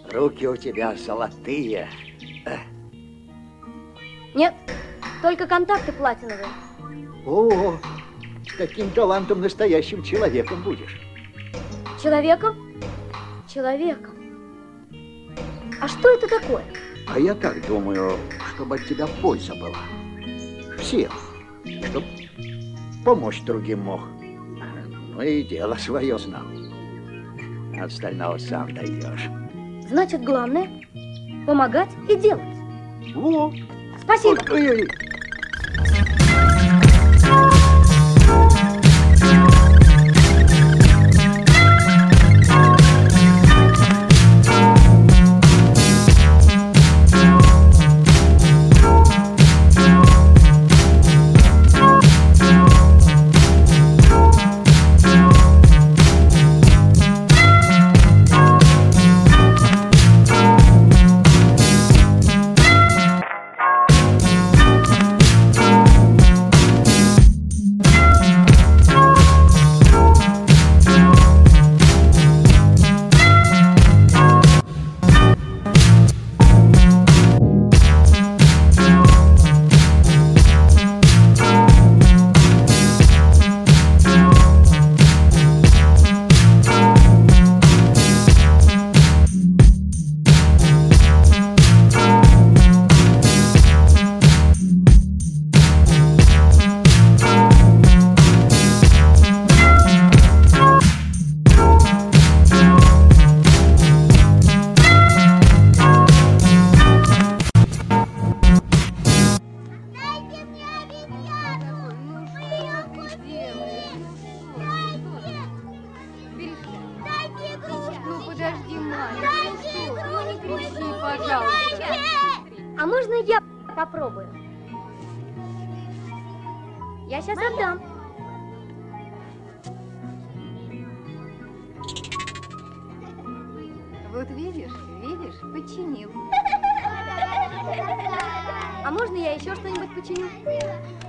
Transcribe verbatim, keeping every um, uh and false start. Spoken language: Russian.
Руки у тебя золотые. Нет, только контакты платиновые. О, с таким талантом настоящим человеком будешь. Человеком? Человеком. А что это такое? А я так думаю, чтобы от тебя польза была. Всем. Чтоб помочь другим мог. Ну и дело свое знал. От остального сам дойдешь. Значит, главное помогать и делать. Во. Спасибо. Ой-ой-ой. Подожди, Маня, ну не кричи, пожалуйста. А можно я попробую? Я сейчас отдам. Вот видишь, видишь, починил. А можно я еще что-нибудь починю?